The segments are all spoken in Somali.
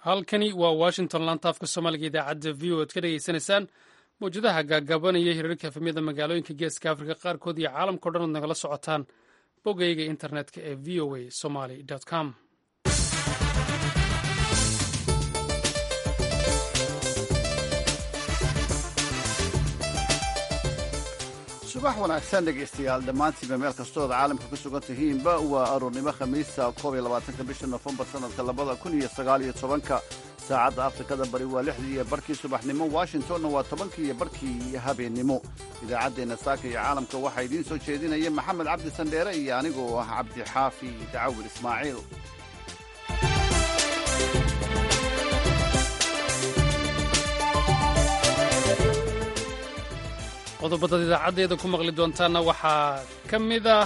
halkani waa washington laanta afka soomaaliga idaacadda v o ad ka dhegaysanaysaan mawjadaha gaagaabanaya hirarka efemyada magaalooyinka geeska afrika qaarkood iyo caalamkao dhan ood nagala socotaan bogayga internetka ee v o a somaly com subax wanaagsan dhegaystayaal dhammaantiinba meel kastoood caalamka ku sugan tihiinba waa aroornimo khamiisa 21 bisha nofembar sannadka 2019 saacadda afrikada bari waa 6:00 subaxnimo washingtonna waa 10:00 habeennimo idaacaddeenna saaka iyo caalamka waxaa idiin soo jeedinaya maxamed cabdi sandheere iyo anigoo ah cabdi xaafi dacawir ismaaciil qodobada idaacaddeeda ku maqli doontaanna waxaa ka mid ah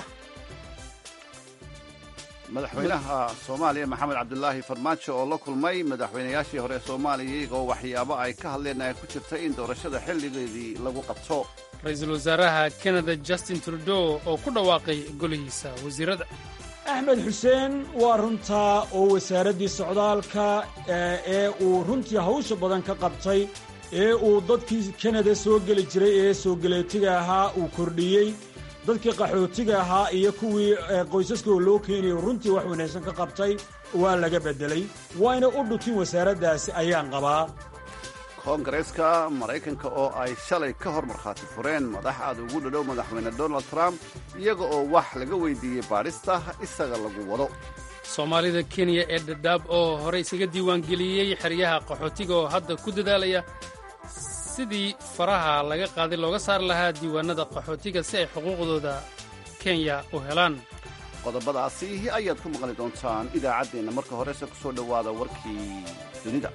madaxweynaha soomaaliya maxamed cabdulaahi farmaajo oo la kulmay madaxweynayaashii hore ee soomaaliya iyagoo waxyaabo ay ka hadleen ay ku jirtay in doorashada xilligeedii lagu qabto ra-iisul wasaaraha kanada justin trudeau oo ku dhawaaqay golihiisa wasiirada axmed xuseen waa runtaa oo wasaaraddii socdaalka ee uu runtii hawsha badan ka qabtay ee uu dadkii kanada soo geli jiray ee soo galeetiga ahaa uu kordhiyey dadkii qaxootiga ahaa iyo kuwii qoysaskoo loo keenayo runtii wax wanaagsan ka qabtay waa laga beddelay wayna u dhutin wasaaraddaasi ayaan qabaa koongareeska maraykanka oo ay shalay ka hor markhaati fureen madax aad ugu dhadhow madaxweyne donald trump iyaga oo wax laga weydiiyey baadhista isaga lagu wado soomaalida kenya ee dhadhaab oo horey isaga diiwaangeliyey xeryaha qaxootiga oo hadda ku dadaalaya sidii faraha laga qaaday looga saari lahaa diiwaanada qaxootiga si ay xuquuqdooda kenya u helaan qodobadaasi ayaad ku maqli doontaan idaacaddeenna marka horese ku soo dhowaada warkii dunida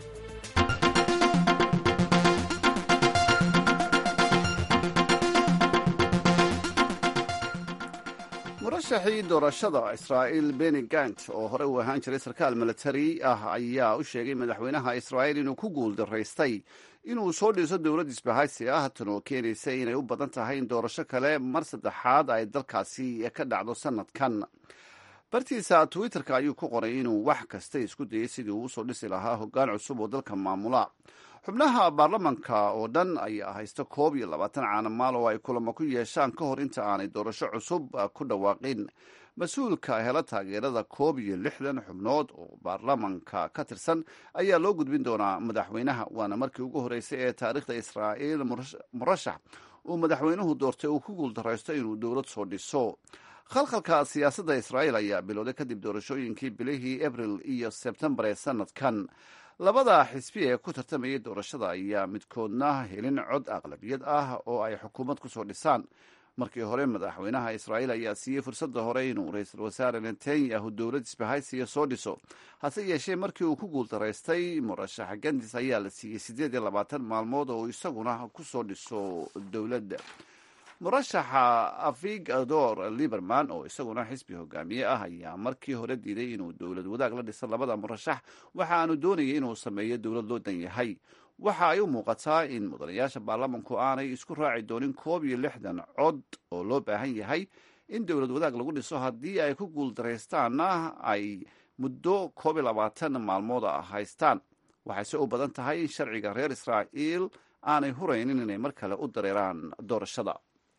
murashaxii doorashada israa'iil beni gant oo hore uu ahaan jiray sarkaal milatari ah ayaa u sheegay madaxweynaha israa'iil inuu ku guuldaraystay inuu soo dhiso dowlad isbahaysi ah tan oo keenaysa inay u badan tahay in doorasho kale mar saddexaad ay dalkaasi ka dhacdo sannadkan bartiisa twitterka ayuu ku qoray inuu wax kasta isku dayay sidii uu usoo dhisi lahaa hoggaan cusub oo dalka maamula xubnaha baarlamanka oo dhan ayaa haysta 21 caanamaal oo ay kulamo ku yeeshaan ka hor inta aanay doorasho cusub ku dhawaaqin mas-uulka hela taageerada 61 xubnood oo baarlamanka ka tirsan ayaa loo gudbin doonaa madaxweynaha waana markii ugu horreysay ee taariikhda israa'iil murashax uu madaxweynuhu doortay uu ku guuldaraysto inuu dowlad soo dhiso khalkhalka siyaasadda israa'iil ayaa bilowday kadib doorashooyinkii bilihii abril iyo sebtembar ee sannadkan labada xisbi ee ku tartamayay doorashada ayaa midkoodna helin cod aqlabiyad ah oo ay xukuumad ku soo dhisaan markii hore madaxweynaha israa'iil ayaa siiyey fursadda hore inuu ra-iisul wasaare netanyahu dowlad isbahaysiya soo dhiso hase yeeshee markii uu ku guuldaraystay murashax gandis ayaa la siiyey 28 maalmood oo isaguna ku soo dhiso dowladda murashaxa avigdor liberman oo isaguna xisbi hogaamiye ah ayaa markii hore diiday inuu dowlad wadaag la dhiso labada murashax waxa aanu doonayay inuu sameeyo dowlad loo dan yahay waxa ay u muuqataa in mudanayaasha baarlamanku aanay isku raaci doonin 61 cod oo loo baahan yahay in dowlad wadaag lagu dhiso haddii ay ku guuldaraystaanna ay muddo 22 maalmood haystaan waxayse u badan tahay in sharciga reer israa'iil aanay huraynin inay mar kale u dareeraan doorashada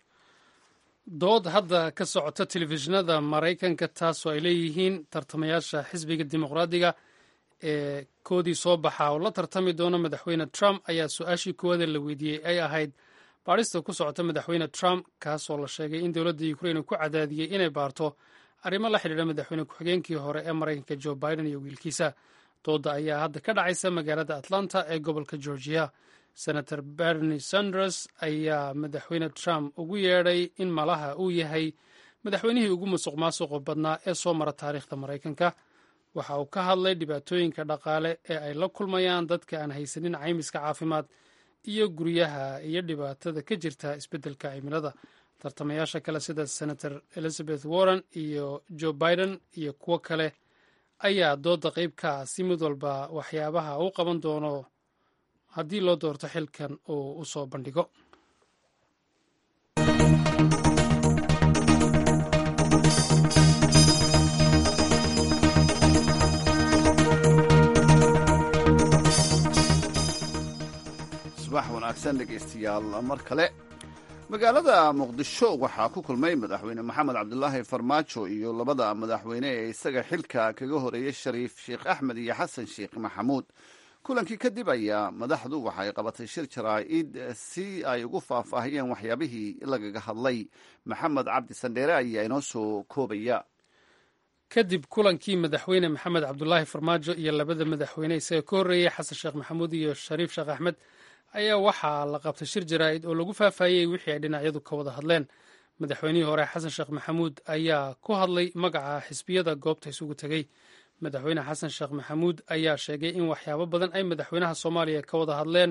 dood hadda ka socota telefishinada maraykanka taasoo ay leeyihiin tartamayaasha xisbiga dimuqraadiga ee koodii soo baxa oo la tartami doona madaxweyne trump ayaa su-aashii koowaada la weydiiyey ay ahayd baadhista ku socota madaxweyne trump kaasoo la sheegay in dowladda ukrain ku cadaadiyey inay baarto arrimo la xidhiidha madaxweyne ku-xigeenkii hore ee maraykanka joe biden iyo wiilkiisa doodda ayaa hadda ka dhacaysa magaalada atlanta ee gobolka georgia senator bernie sanders ayaa madaxweyne trump ugu yeedhay in malaha uu yahay madaxweynihii ugu musuq maasuqa badnaa ee soo mara taariikhda maraykanka waxa uu ka hadlay dhibaatooyinka dhaqaale ee ay la kulmayaan dadka aan haysanin caymiska caafimaad iyo guryaha iyo dhibaatada ka jirta isbeddelka cimilada tartamayaasha kale sida senator elizabeth warren iyo joe biden iyo kuwo kale ayaa dooda qeybka si mid walba waxyaabaha uu qaban doono haddii loo doorto xilkan uu u soo bandhigo wanaagsan dhegaystayaal mar kale. magaalada muqdisho waxaa ku kulmay madaxweyne maxamed cabdulaahi farmaajo iyo labada madaxweyne ee isaga xilka kaga horeeyey shariif sheekh axmed iyo xasan sheekh maxamuud. kulankii kadib ayaa madaxdu waxay qabatay shir jaraa'id si ay ugu faahfaahiyeen waxyaabihii lagaga hadlay. maxamed cabdi sandheere ayaa inoo soo koobaya. kadib kulankii madaxweyne maxamed cabdulaahi farmaajo iyo labada madaxweyne isaga ka horreeyey xasan sheekh maxamuud iyo shariif sheekh axmed ayaa waxaa la qabtay shir jaraa'id oo lagu faahfaahiyey wixii ay dhinacyadu ka wada hadleen. madaxweynihii hore xasan sheekh maxamuud ayaa ku hadlay magaca xisbiyada goobta isugu tegey. madaxweyne xasan sheekh maxamuud ayaa sheegay in waxyaabo badan ay madaxweynaha soomaaliya ka wada hadleen.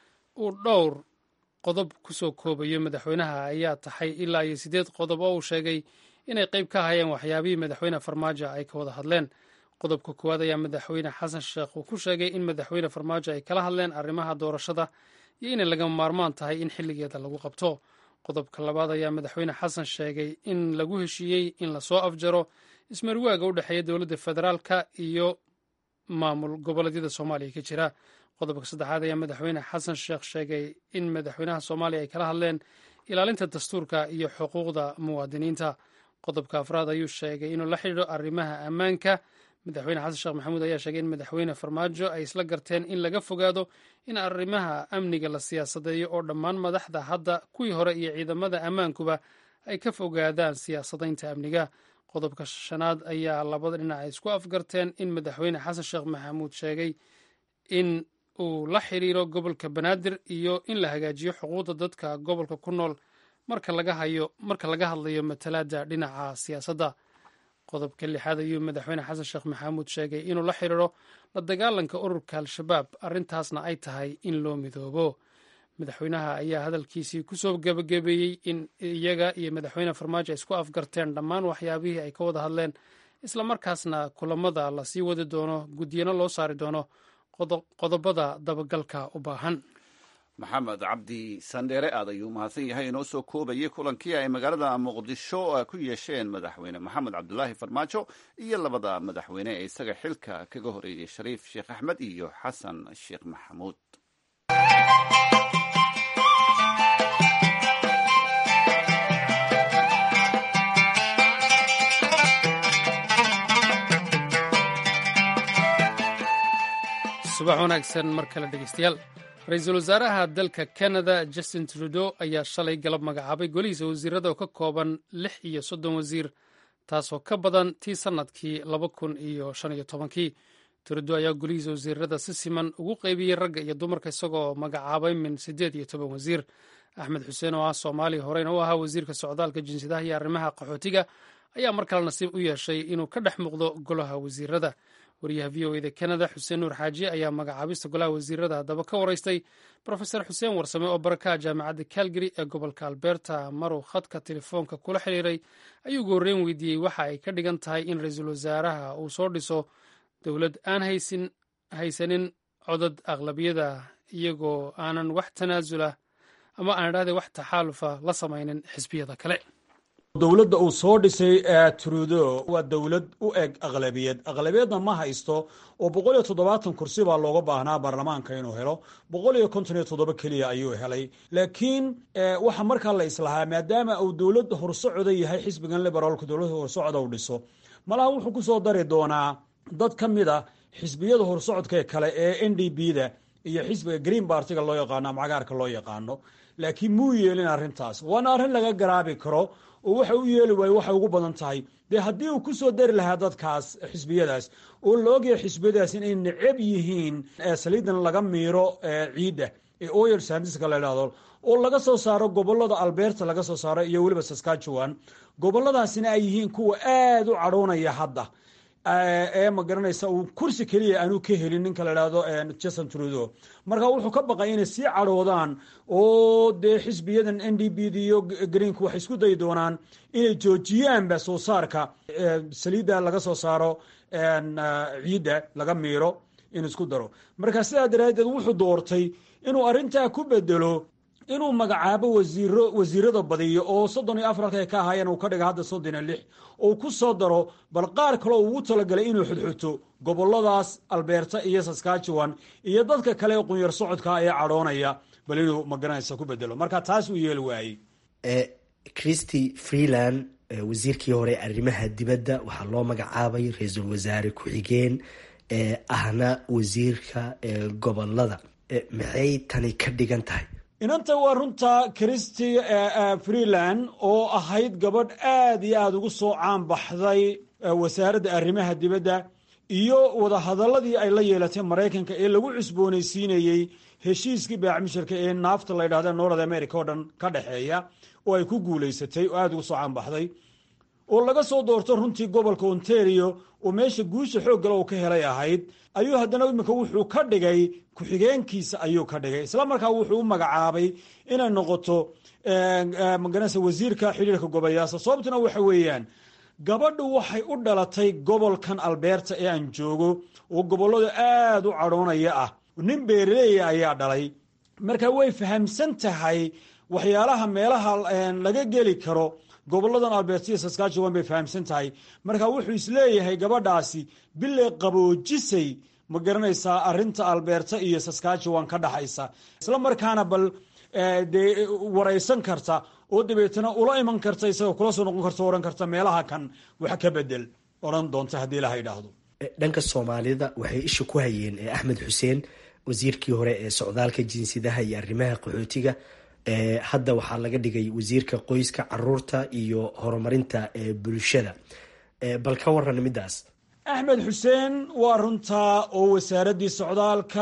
uu dhowr qodob ku soo koobayo madaxweynaha ayaa taxay ilaa iyo 8 qodob oo uu sheegay inay qayb ka hayeen waxyaabihii madaxweyne farmaajo ay ka wada hadleen. qodobka koowaad ayaa madaxweyne xasan sheekh uu ku sheegay in madaxweyne farmaajo ay kala hadleen arrimaha doorashada iyo inay lagama maarmaan tahay in xilligeeda lagu qabto. qodobka labaad ayaa madaxweyne xasan sheegay in lagu heshiiyey in lasoo afjaro ismarwaaga u dhexeeya dowladda federaalka iyo maamul goboleedyada soomaaliya ka jira. qodobka saddexaad ayaa madaxweyne xasan sheekh sheegay in madaxweynaha soomaaliya ay kala hadleen ilaalinta dastuurka iyo xuquuqda muwaadiniinta. qodobka afraad ayuu sheegay inuu la xidhiidho arrimaha ammaanka. madaxweyne xasan sheekh maxamuud ayaa sheegay in madaxweyne farmaajo ay isla garteen in laga fogaado in arrimaha amniga la siyaasadeeyo oo dhammaan madaxda hadda kuwii hore iyo ciidamada ammaankuba ay ka fogaadaan siyaasadaynta amniga. qodobka shanaad ayaa labada dhinac ay isku afgarteen in madaxweyne xasan sheekh maxamuud sheegay in uu la xiriiro gobolka banaadir iyo in la hagaajiyo xuquuqda dadka gobolka ku nool marka laga hadlayo matalaadda dhinaca siyaasadda. qodobka lixaad ayuu madaxweyne xasan sheekh maxamuud sheegay inuu la xiriiro la dagaalanka ururka al-shabaab, arrintaasna ay tahay in loo midoobo. madaxweynaha ayaa hadalkiisii kusoo gebagabeeyey in iyaga iyo madaxweyne farmaajo ay isku afgarteen dhammaan waxyaabihii ay ka wada hadleen, islamarkaasna kulamada lasii wadi doono, guddiyana loo saari doono qodobada dabagalka u baahan. maxamed cabdi sandheere aad ayuu mahadsan yahay inoo soo koobayay kulankii ay magaalada muqdisho ku yeesheen madaxweyne maxamed cabdulaahi farmaajo iyo labada madaxweyne ee isaga xilka kaga horeeyey shariif sheekh axmed iyo xasan sheekh maxamuud. subax wanaagsan mar kale dhegeystayaal. ra-iisul wasaaraha dalka canada justin trudeau ayaa shalay galab magacaabay golihiisa wasiirada oo ka kooban 36 wasiir, taasoo ka badan tii sannadkii 2015. trudeau ayaa golihiisa wasiirada si siman ugu qaybiyey ragga iyo dumarka, isagoo magacaabay min 18 wasiir. axmed xuseen oo ah soomaali horeyna u ahaa wasiirka socdaalka, jinsiyadaha iyo arrimaha qaxootiga ayaa mar kale nasiib u yeeshay inuu ka dhex muuqdo golaha wasiirada. wariyaha v o eda canada xuseen nuur xaaji ayaa magacaabista golaha wasiirada haddaba ka waraystay profesor xuseen warsame oo barakaha jaamacadda calgary ee gobolka alberta. maruu khadka telefoonka kula xiriiray ayuu ugu horreyn weydiiyey waxa ay ka dhigan tahay in ra-iisul wasaaraha uu soo dhiso dowlad aan haysanin codad aqlabiyada, iyagoo aanan wax tanaasula ama aan idhahday wax taxaalufa la samaynin xisbiyada kale. dowladda uu soo dhisay trudeau waa dowlad u eg aqlabiyadna ma haysto oo 170 kursi baa looga baahnaa baarlamaanka inuu helo, 157 keliya ayuu helay. laakiin waxa markaa la islahaa maadaama uu dowlad horsocoda yahay xisbigan liberaalku dowlad horsocoda u dhiso, malaha wuxuu ku soo dari doonaa dad ka mid a xisbiyada horsocodka kale ee NDP-da iyo xisbiga Green Party-ga loo yaqaano ama cagaarka loo yaqaano. laakiin muu yeelin arrintaas, waana arrin laga garaabi karo oo waxa u yeeli waayo waxay ugu badan tahay dee haddii uu ku soo dari lahaa dadkaas xisbiyadaas oo la ogyahay xisbiyadaas inay necab yihiin saliidan laga miiro ciidda ee oil sandiska la idhaahdo oo laga soo saaro gobolada Alberta laga soo saaro iyo weliba Saskatchewan, goboladaasina ay yihiin kuwa aad u cadhoonaya hadda ee ma garanaysa uu kursi keliya aanu ka helin ninka la idhaahdo Justin Trudeau. marka wuxuu ka baqay inay sii cadhoodaan oo dee xisbiyadan NDP iyo Greenku waxay isku dayi doonaan inay joojiyaanba soo saarka saliidda laga soo saaro ciidda laga miiro in isku daro. marka sidaa daraadeed wuxuu doortay inuu arrintaa ku bedelo inuu magacaabo wasiirada badiyo oo 34 ka ahaayeen uu ka dhiga hadda 36 oo ku soo daro bal qaar kale oo uu talagalay inuu xudxuto goboladaas Alberta iyo Saskatchewan iyo dadka kale ee qunyar socodka ee cadhoonaya bal inuu magaranaysa ku bedelo, marka taas uu yeeli waayey. Christy Freeland wasiirkii hore arrimaha dibadda waxaa loo magacaabay ra-iisul wasaare ku-xigeen ahna wasiirka gobolada. maxay tani ka dhigan tahay? inanta waa runta Christy Freeland oo ahayd gabadh aad iyo aad ugu soo caan baxday wasaaradda arrimaha dibadda iyo wadahadaladii ay la yeelatay Mareykanka ee lagu cusboonaysiinayey heshiiskii baacmisharka ee naafta la yidhaahda North America oo dhan ka dhexeeya oo ay ku guulaysatay oo aad ugu soo caan baxday oo laga soo doorto runtii gobolka Ontario oo meesha guusha xoog gal oo ka helay ahayd ayuu haddana imika wuxuu ka dhigay ku-xigeenkiisa ayuu ka dhigay isla markaa wuxuu u magacaabay inay noqoto magaranaysa wasiirka xiriirka gobolyaasha. sababtuna waxa weeyaan gabadhu waxay u dhalatay gobolkan Alberta ee aan joogo oo gobolada aad u cadhoonaya ah. nin beeraley ayaa dhalay, marka way fahamsan tahay waxyaalaha meelaha laga geli karo goboladan Alberta iyo Saskatchewan bay fahamsan tahay. marka wuxuu isleeyahay gabadhaasi bilay qaboojisay ma garanaysaa arinta Alberta iyo Saskatchewan ka dhaxaysa, isla markaana bal waraysan karta oo dabeetana ula iman karta isagoo kula soo noqon karta oran karta meelaha kan wax ka bedel oran doonta haddii la yidhaahdo. dhanka Soomaalida waxay isha ku hayeen Axmed Xuseen wasiirkii hore ee socdaalka jinsiyadaha iyo arrimaha qaxootiga. hadda waxaa laga dhigay wasiirka qoyska, caruurta iyo horumarinta bulshada. bal ka waran midaas? Axmed Xuseen waa runta oo wasaaraddii socdaalka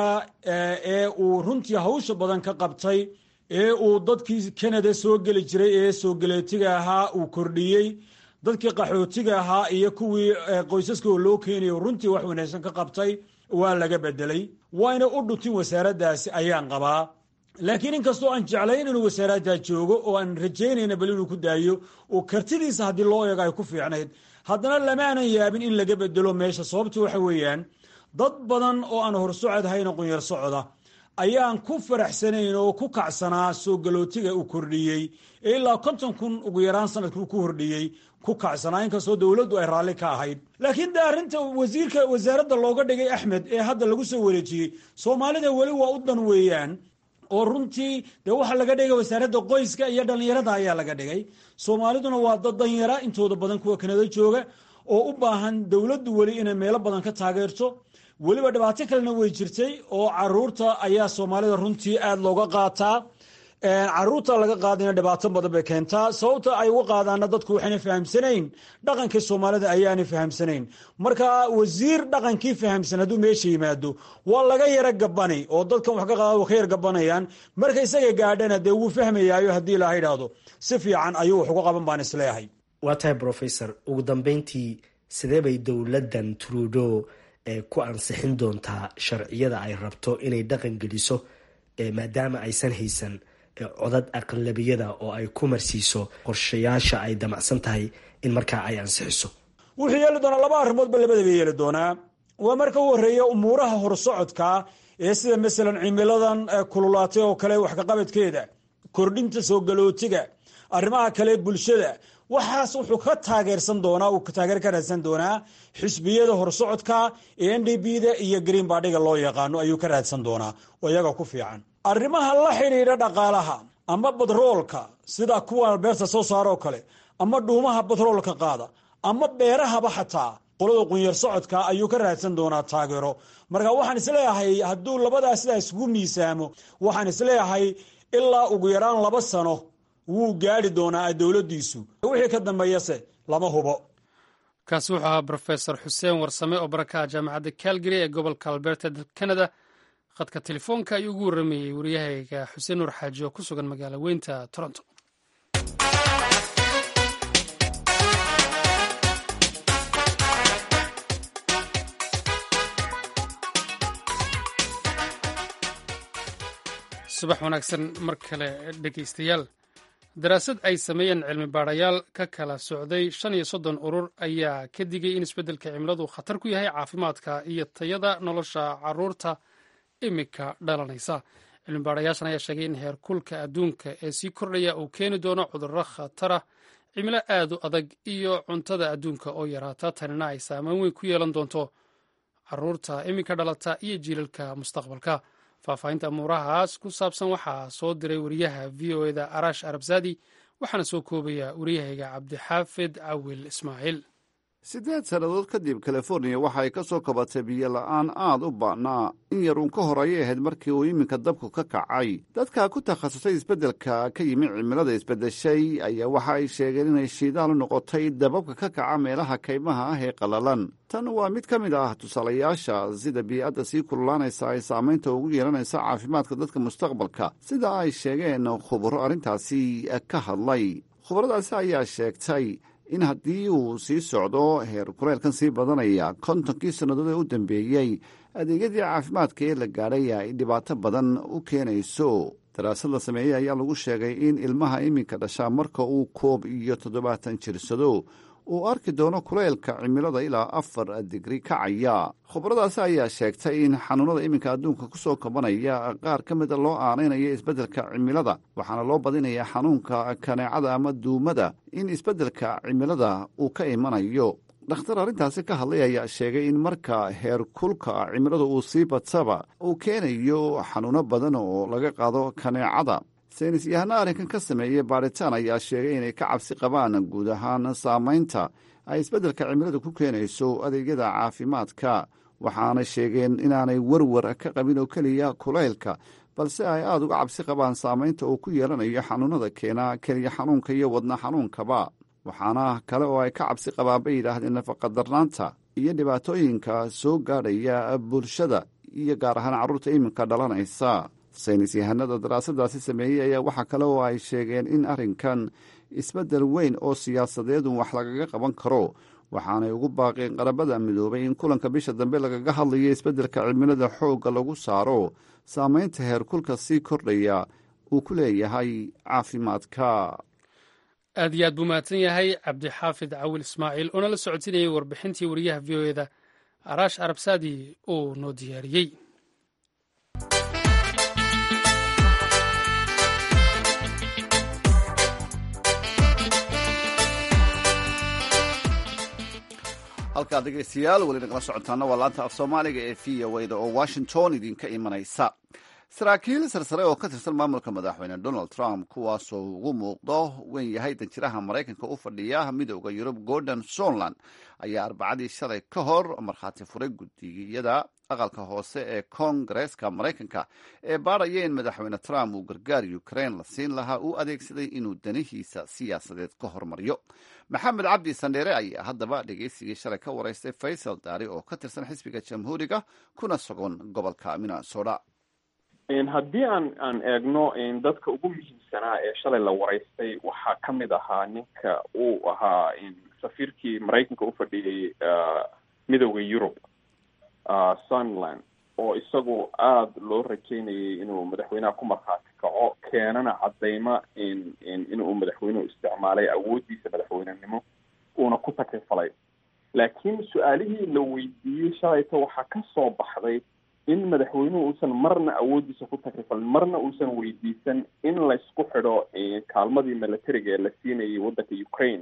ee uu runtii hawsha badan ka qabtay ee uu dadkii Canada soo geli jiray ee soo galeetiga ahaa uu kordhiyey, dadkii qaxootiga ahaa iyo kuwii qoysaska oo loo keenay runtii wax wanaagsan ka qabtay waa laga bedelay. wayna u dhuntin wasaaraddaasi ayaan qabaa, laakiin inkastoo aan jeclayn inuu wasaaradda joogo oo aan rajaynayna bal inuu ku daayo oo kartidiisa haddii loo eego ay ku fiicnayd, haddana lamaanan yaabin in laga bedelo meesha. sababtu waxa weeyaan dad badan oo aan horsocod hayna qunyar socda ayaan ku faraxsanayn oo ku kacsanaa soo galootiga uu kordhiyey ee ilaa 50,000 ugu yaraan sanadkii ku hordhiyey ku kacsanaa, inkastoo dowladdu ay raalli ka ahayd. laakiin de arrinta wasiirka wasaaradda looga dhigay Axmed ee hadda lagu soo wareejiyey Soomaalida weli waa u dan weeyaan oo runtii de waxa laga dhigay wasaaradda qoyska iyo dhalinyarada ayaa laga dhigay. Soomaaliduna waa dad danyara intooda badan kuwa Kanada jooga oo u baahan dowladdu weli inay meelo badan ka taageerto. weliba dhibaato kalena way jirtay oo caruurta ayaa Soomaalida runtii aad looga qaataa. caruurta laga qaadina dhibaato badan bay keentaa. sababta ay uga qaadaana dadku waxayna fahamsanayn dhaqankii Soomaalida ayaana fahamsanayn. marka wasiir dhaqankii fahamsan hadduu meesha yimaado waa laga yara gabani oo dadkan wax ka qaado ka yar gabanayaan. marka isaga gaadhana dee wuu fahmayaayo haddii la yidhaahdo si fiican ayuu wax uga qaban baan isleeyahay. waa tahay professor, ugu dambeyntii sidee bay dowladdan Trudeau ku ansixin doontaa sharciyada ay rabto inay dhaqan geliso maadaama aysan haysan codad aqlabiyada oo ay ku marsiiso qorshayaasha ay damacsan tahay in markaa ay ansixiso? wuxuu yeeli doonaa laba arrimoodba labadaba yeeli doonaa. waa marka u horeeya umuuraha horsocodka ee sida masalan cimiladan kululaatay oo kale wax ka qabadkeeda, kordhinta soo galootiga, arrimaha kale bulshada, waxaas wuxuu ka taageersan doonaa uu taageer ka raadsan doonaa xisbiyada horsocodka ee NDP-da iyo Green Party-ga loo yaqaano ayuu ka raadsan doonaa oo iyaga ku fiican. arrimaha la xiriira dhaqaalaha ama batroolka sida kuwa Alberta soo saaro kale ama dhuumaha batroolka qaada ama beerahaba xataa qolada qunyar socodka ayuu ka raadsan doonaa taageero. marka waxaan isleeyahay hadduu labadaas sidaas isugu miisaamo waxaan isleeyahay ilaa ugu yaraan 2 sano wuu gaari doonaa dowladdiisu. wixii ka dambeeyase lama hubo. kaasi wuxuu ahaa Professor Xuseen Warsame oo baraka jaamacadda Calgary ee gobolka Alberta Canada. khadka telefoonka ayuu ugu waramayey wariyahayga Xuseen Nur Xaaji oo ku sugan magaalo weynta Toronto. subax wanaagsan mar kale dhegeystayaal. daraasad ay sameeyeen cilmi baarayaal ka kala socday 35 urur ayaa ka digay in isbeddelka cimiladu khatar ku yahay caafimaadka iyo tayada nolosha caruurta imika dhalanaysa. cilmi baarayaashan ayaa sheegay in heerkulka adduunka ee sii kordhaya uu keeni doono cudurro khatara, cimilo aad u adag iyo cuntada adduunka oo yaraata. tanina ay saameyn weyn ku yeelan doonto caruurta imika dhalata iyo jiilalka mustaqbalka. faahfaahinta amuurahaas ku saabsan waxaa soo diray wariyaha v o eda arash arabsadi waxaana soo koobaya waryahayga cabdixaafid cawil ismaaciil 8 sannadood kadib californiya waxa ay ka soo kabatay biyo la'aan aad u ba'naa in yaruun ka hor ayay ahayd markii uu iminka dabku ka kacay dadka ku takhasusay isbeddelka ka yimi cimilada isbeddeshay ayaa waxa ay sheegeen inay shiidaal u noqotay dababka ka kaca meelaha kaymaha ah ee qallalan tan waa mid ka mid ah tusaalayaasha sida bii'adda sii kululaanaysa ay saamaynta ugu yeelanaysa caafimaadka dadka mustaqbalka sida ay sheegeen khuburo arrintaasi ka hadlay khubaradaasi ayaa sheegtay in haddii uu sii socdo heer kuleelkan sii badanaya 50kii sannadood ee u dambeeyey adeegyadii caafimaadka ee la gaadhay ay dhibaato badan u keenayso daraasad la sameeyey ayaa lagu sheegay in ilmaha iminka dhashaa marka uu 70 jirsado uu arki doono kuleelka cimilada ilaa 4 digri kacaya khubaradaasi ayaa sheegtay in xanuunada iminka adduunka ku soo kabanaya qaar ka mida loo aanaynayo isbeddelka cimilada waxaana loo badinayaa xanuunka kaneecada ama duumada in isbeddelka cimilada uu ka imanayo dhakhtar arrintaasi ka hadlay ayaa sheegay in marka heer kulka cimilada uu sii badsaba uu keenayo xanuuno badan oo laga qaado kaneecada saynis yahano arrinkan ka sameeyey baaritaan ayaa sheegay inay ka cabsi qabaan guud ahaan saamaynta ay isbeddelka cimilada ku keenayso adeegyada caafimaadka waxaana sheegeen inaanay warwar ka qabin oo keliya kulaylka balse ay aad uga cabsi qabaan saamaynta uu ku yeelanayo xanuunada keena keliya xanuunka iyo wadna xanuunkaba waxaana kale oo ay ka cabsi qabaan bay yidhaahdeen nafaqadarnaanta iyo dhibaatooyinka soo gaadhaya bulshada iyo gaar ahaan carruurta iminka dhalanaysa saynis yahanada daraasadaasi sameeyey ayaa waxaa kale oo ay sheegeen in arrinkan isbeddel weyn oo siyaasadeedu wax lagaga qaban karo waxaanay ugu baaqeen qaramada midoobay in kulanka bisha dambe lagaga hadlayo isbeddelka cimilada xoogga lagu saaro saamaynta heerkulka sii kordhaya uu ku leeyahay caafimaadka aad iyo aad buu mahadsan yahay cabdixaafid cawil ismaaciil oo nala socodsiinayay warbixintii wariyaha v o eda araash arabsadi uu noo diyaariyey halkaa dhegaystayaal weli nagala socotaana waa laanta af soomaaliga ee v o eda oo washington idinka imanaysa saraakiil sarsare oo ka tirsan maamulka madaxweyne donald trump kuwaasoo ugu muuqdo weyn yahay danjiraha maraykanka u fadhiya midooda yurub gordon sontland ayaa arbacadii shalay ka hor markhaati furay guddiyada aqalka hoose ee koongareeska maraykanka ee baadhaya in madaxweyne trump uu gargaar ukraine la siin lahaa uu adeegsaday inuu danihiisa siyaasadeed ka hormariyo maxamed cabdi sandheere ayaa haddaba dhegeysigii shalay ka waraystay faysal daari oo ka tirsan xisbiga jamhuuriga kuna sugan gobolka minnesota haddii aan eegno dadka ugu muhiimsanaa ee shalay la waraystay waxaa ka mid ahaa ninka uu ahaa safiirkii maraykanka u fadhiyey midooda yurub sunland oo isagu aada loo rajeynayay inuu madaxweynaha ku markhaati kaco keenana caddayma inuu madaxweynuhu isticmaalay awooddiisa madaxweynenimo uuna ku takrifalay laakiin su-aalihii la weydiiyey shalayta waxaa ka soo baxday in madaxweynuhu uusan marna awooddiisa ku takrifalin marna uusan weydiisan in laysku xidho kaalmadii militariga ee la siinayay waddanka ukraine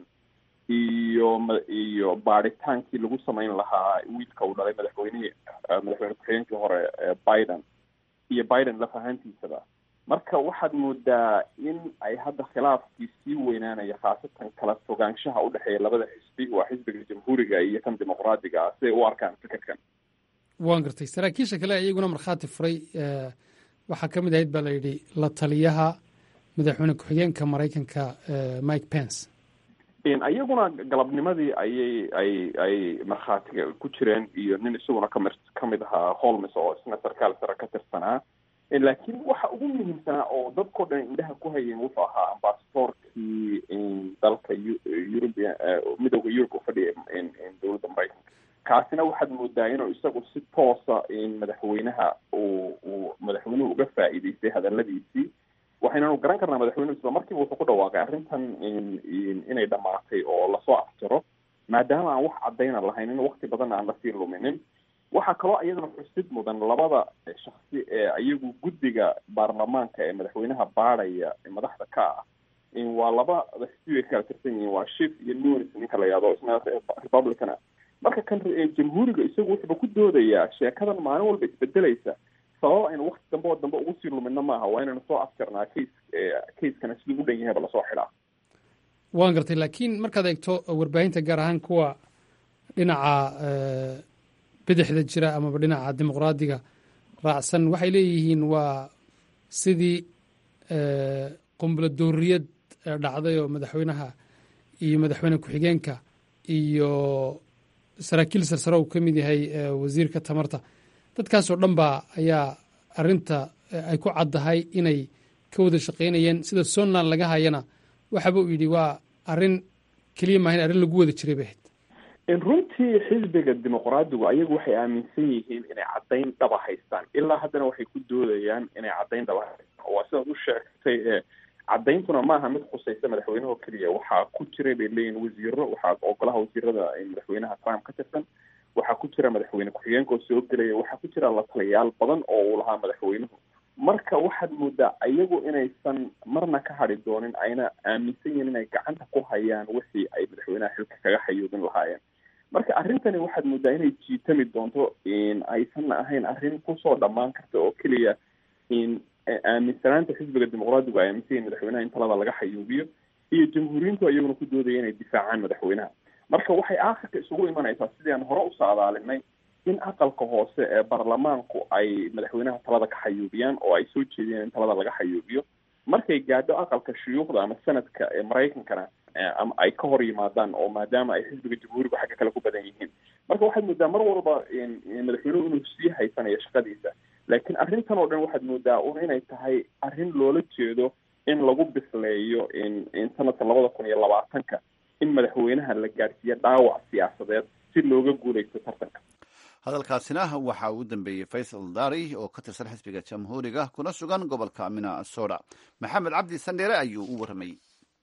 iyo baadhitaankii lagu samayn lahaa wiilka uu dhalay madaxweyne ku-xigeenkii hore biden laf ahaantiisaba marka waxaad moodaa in ay hadda khilaafkii sii weynaanaya khaasatan kala fogaanshaha udhexeeya labada xisbi waa xisbiga jamhuuriga iyo kan dimuqraadiga ah siday u arkaan fikirkan waan gartay saraakiisha kale iyaguna markhaati furay waxaa ka mid ahayd baa la yidhi la taliyaha madaxweyne ku-xigeenka maraykanka mike pence iyaguna galabnimadii ay markhaatiga ku jireen iyo nin isaguna kamid ahaa holmes oo isna sarkaal sare ka tirsanaa laakiin waxa ugu muhiimsanaa oo dadkao dhan indhaha ku hayeen wuxuu ahaa ambasadorkii dalka midooda yurub u fadhiya dowladda maraykanka kaasina waxaad moodaa inuu isagu si toosa madaxweynaha uu madaxweynuhu uga faa'iidaystay hadaladiisii waxaynanu garan karnaa madaxweynuhu isla markiiba wuxuu ku dhawaaqay arrintan inay dhamaatay oo lasoo afjaro maadaama aan wax caddayna lahayn in wakti badan aan lasii luminin waxaa kaloo iyadana xusid mudan labada shaksi ee iyagu guddiga baarlamaanka ee madaxweynaha baadhaya madaxda ka ah waa labada xisbi ay kala tirsan yihiin waa Schiff iyo Nunes ninka la yidhaahdo isna republican marka kan jamhuuriga isagu wuxuu ku doodayaa sheekadan maalin walba isbedelaysa sabab aynu wakti dambe oo dambe ugu sii lumidna maaha, waa inaynu soo afjarnaa keiskana siduu u dhan yahayba lasoo xidhaa. waan gartay, laakiin markaad eegto warbaahinta gaar ahaan kuwa dhinaca bidixda jira amaba dhinaca dimuqraadiga raacsan waxay leeyihiin waa sidii qumbulo dooriyad dhacday oo madaxweynaha iyo madaxweyne ku-xigeenka iyo saraakiil sarsare uu ka mid yahay wasiirka tamarta, dadkaasoo dhan baa ayaa arinta ay ku caddahay inay ka wada shaqaynayeen. sida somaliland laga hayana waxaba uu yidhi waa arrin keliya maahayn arrin lagu wada jiray bay ahayd. runtii xisbiga dimuqraadigu ayagu waxay aaminsan yihiin inay caddayn dhaba haystaan, ilaa haddana waxay ku doodayaan inay caddayn dhaba haystaan. waa sidaad u sheegtay, caddayntuna maaha mid khusaysa madaxweyneho keliya, waxaa ku jiray bay leeyihin wasiiro, waxaa ogolaha wasiirada madaxweynaha Trump ka tirsan, waxaa ku jira madaxweyne ku-xigeenka oo soo gelaya, waxaa ku jira la taliyaal badan oo uu lahaa madaxweynuhu. marka waxaad moodaa ayagu inaysan marna ka hadhi doonin, ayna aaminsan yihiin inay gacanta ku hayaan wixii ay madaxweynaha xilka kaga xayuubin lahaayeen. marka arrintani waxaad moodaa inay jiitami doonto, aysanna ahayn arrin kusoo dhammaan karta oo keliya aaminsanaanta xisbiga dimuqraadigu ay aaminsan yihin madaxweynaha in talada laga xayuubiyo, iyo jamhuuriyiintu iyaguna ku doodaya inay difaacaan madaxweynaha. marka waxay aakhirka isugu imanaysaa sidii aan hore usoo adaalinay, in aqalka hoose ee baarlamaanku ay madaxweynaha talada ka xayuubiyaan oo ay soo jeediyeen in talada laga xayuubiyo. markay gaadho aqalka shuyuukhda ama sanadka ee maraykankana ama ay ka hor yimaadaan, oo maadaama ay xisbiga jamhuurigu xagga kale ku badan yihiin. marka waxaad moodaa mar walba madaxweynuhu inuu sii haysanayo shaqadiisa, laakiin arrintan oo dhan waxaad moodaa inay tahay arrin loola jeedo in lagu bisleeyo in sanadka 2020 in madaxweynaha la gaadhsiiyo dhaawac siyaasadeed si looga guulaysto tartanka. hadalkaasina waxaa ugu dambeeyey faysal dari oo ka tirsan xisbiga jamhuuriga kuna sugan gobolka minnesota. maxamed cabdi sandheere ayuu u warramayey.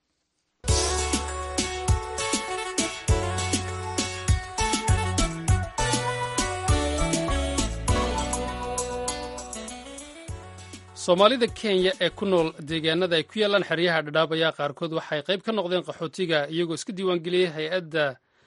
soomaalida kenya ee ku nool deegaanada ay ku yaalaan xeryaha dhadhaab ayaa qaarkood waxay qayb ka noqdeen qaxootiga iyagoo iska diiwaangeliyey hay-adda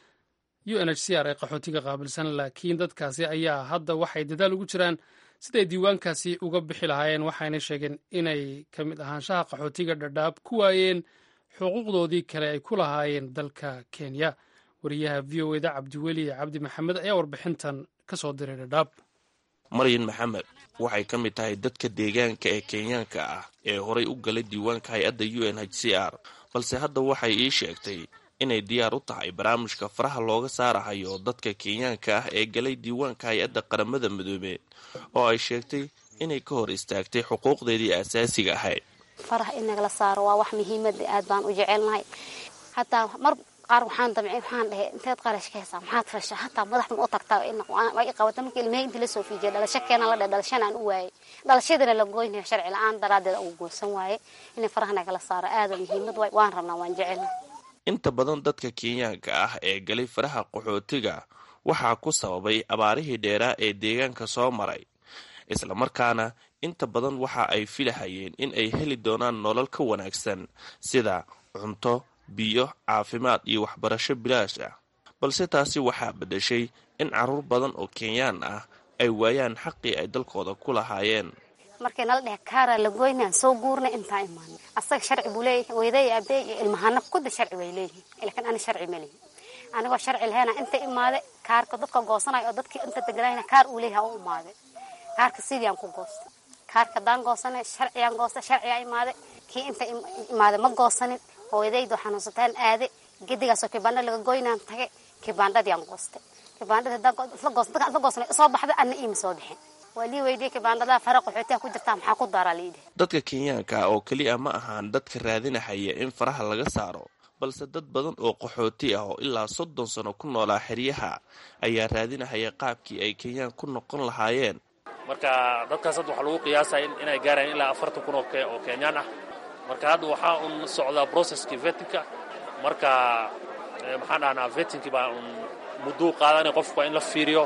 UNHCR ee qaxootiga qaabilsan, laakiin dadkaasi ayaa hadda waxay dadaal ugu jiraan siday diiwaankaasi uga bixi lahaayeen, waxayna sheegeen inay ka mid ahaanshaha qaxootiga dhadhaab ku waayeen xuquuqdoodii kale ay ku lahaayeen dalka Kenya. wariyaha VOA-da cabdiweli cabdi maxamed ayaa warbixintan ka soo diray dhadhaab. maryan maxamed waxay ka mid tahay dadka deegaanka ee kenyaanka ah ee horay u galay diiwaanka hay-adda UNHCR, balse hadda waxay ii sheegtay inay diyaar u tahay barnaamijka faraha looga saarahayo dadka kenyaanka ah ee galay diiwaanka hay-adda qaramada midoobe, oo ay sheegtay inay ka hor istaagtay xuquuqdeedii aasaasiga ahayd. faraha in nagala saaro waa wax muhiimad aad baan u jecelnahay. hataa mar qaar waxaan damcay waxaan dhahay inteed qarash ka haysaa maxaad fasha hataa madaxdan u tagtaa in ay qabata markii ilmaha inta la soo fiijay dhalasho keena la dhalashan aan u waayay dhalashadana la gooynayo sharci la'aan daraadeed ugu goosan waaye in faraha nagala saaro aad muhiimad waan rabnaa waan jecelnahay. inta badan dadka kenyaanka ah ee galay faraha qaxootiga waxaa ku sababay abaarihii dheeraa ee deegaanka soo maray, isla markaana inta badan waxa ay filahayeen in ay heli doonaan nolol ka wanaagsan sida cunto, biyo, caafimaad iyo waxbarasho bilaash ah, balse taasi waxaa bedeshay in caruur badan oo kenyaan ah ay waayaan xaqii ay dalkooda ku lahaayeen. markii nala dhahay kaara la goynaan soo guurna intaa imaan asaga sharci buu leeyahay, weyday aabay ilmahana kuda sharci way leeyihiin, laakiin ana sharci ma leeyahay. anigoo sharci lahayn inta imaade kaarka dadka goosanayo oo dadkii inta deganayna kaar uu leeyahay oo imaade kaarka sidii aan ku goosto kaarka daan goosanay sharciyaan goosta sharciya imaade kii inta imaade ma goosanin hooyadaydu xanuunsataan aade gidigaasoo kibanda laga goynaan tagay kibandadii aan goostay kibandada la goosnay soo baxda ana iima soo bixin wali weydii kibandada fara qaxootiga ku jirta maxaa ku daraa liide. dadka kenyaanka oo kaliya ma ahaan dadka raadinahaya in faraha laga saaro, balse dad badan oo qaxooti ah oo ilaa 30 sano ku noolaa xeryaha ayaa raadinahaya qaabkii ay kenyaan ku noqon lahaayeen. marka dadkaas waxaa lagu qiyaasaa inay gaarayaan ilaa 40 kun oo kenyaan ah. marka hadda waxaa un socdaa processkii vetinka, marka maxaan dhahnaa vetinkii baa un muddo qaadanay qofku in la fiiriyo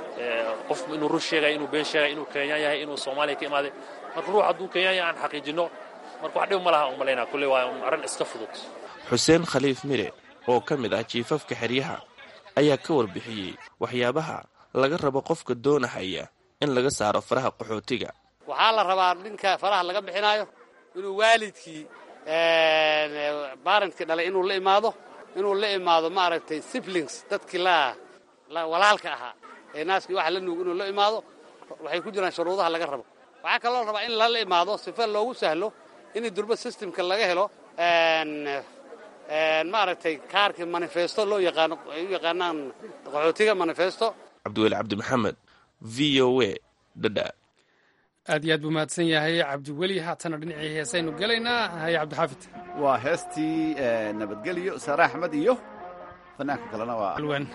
qofku inuu run sheegay inuu been sheegay inuu kenyaan yahay inuu Soomaaliya ka imaaday. marka ruux hadduu kenyaan yahay aan xaqiijino marka wax dhib ma laha umaleynaa kulli waa un arrin iska fudud. xuseen khaliif mire oo ka mid ah jiifafka xeryaha ayaa ka warbixiyey waxyaabaha laga rabo qofka doonahaya in laga saaro faraha qaxootiga. waxaa la rabaa ninka faraha laga bixinayo inuu waalidkii baarantkii dhalay inuu la imaado maaragtay siblings dadkii walaalka ahaa ee naaskii waxa la nuug inuu la imaado. waxay ku jiraan shuruudaha laga rabo. waxaa kaloo rabaa in lala imaado sifa loogu sahlo in durba systemka laga helo maaragtay kaarkii manifesto loo yaqaano ay u yaqaanaan qaxootiga manifesto. cabdiweli cabdi maxamed, VOA, Dhadhaab. aad iyo aad buu mahadsan yahay cabdiweli. haatana dhinacii heesaynu gelaynaa. haye cabdixaafid. waa heestii nabadgelyo saare axmed iyo fanaanka kalena waa alwaan.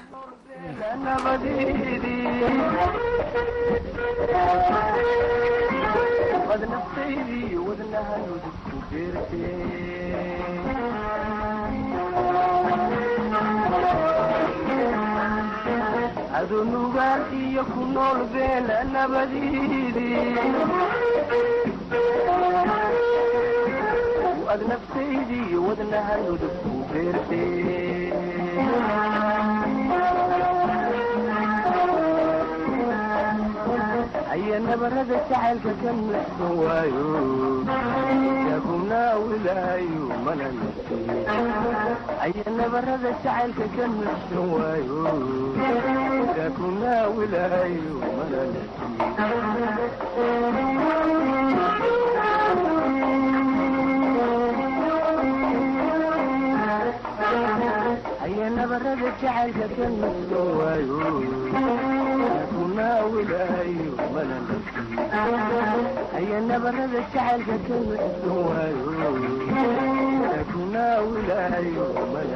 adunugaan iyo ku nool beela nabadiidii ad naftaydii wadnahaydu ku beertee aya nabarada jacaylka ka nuxsan waayo yagumnaa wilaayo mana nafsi aya nabarada jacaylka ka nuxsan waayo yagumnaa wilaayo mana nafsi aya nabarada jacaylka ka nuxsan waayo wilaayo mana nafsi aya nabarada jacaylka ka nuxsan waayo kunaa wilaayo mana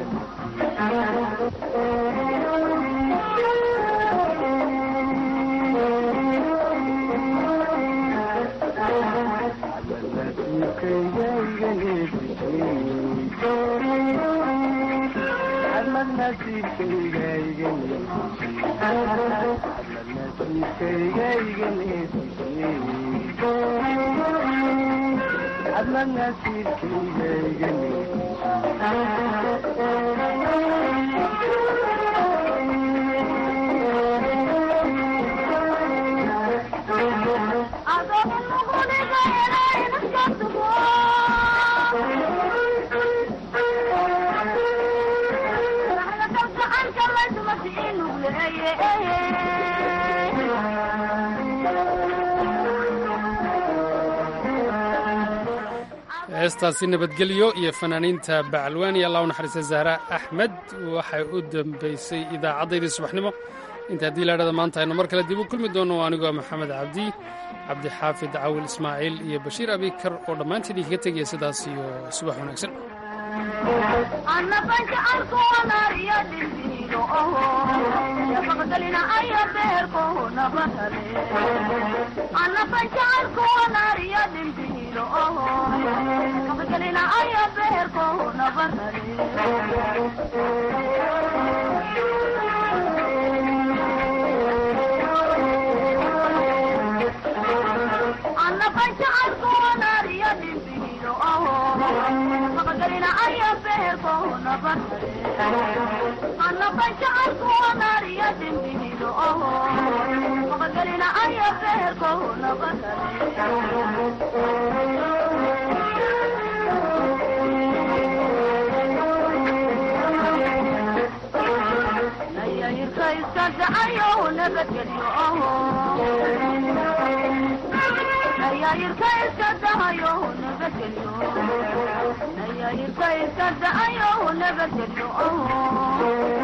heestaasi nabadgelyo iyo fanaaniinta bacalwaan iyo allah u naxariista zahra axmed waxay u dambaysay idaacaddaydi subaxnimo. inta haddii laadhada maanta aynu mar kale dib u kulmi doono anigoo maxamed cabdi cabdixaafid cawil ismaaciil iyo bashiir abikar oo dhammaantiin idinkaga tegaya sidaas iyo subax wanaagsan.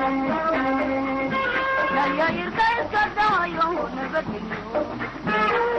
Nabadgelyo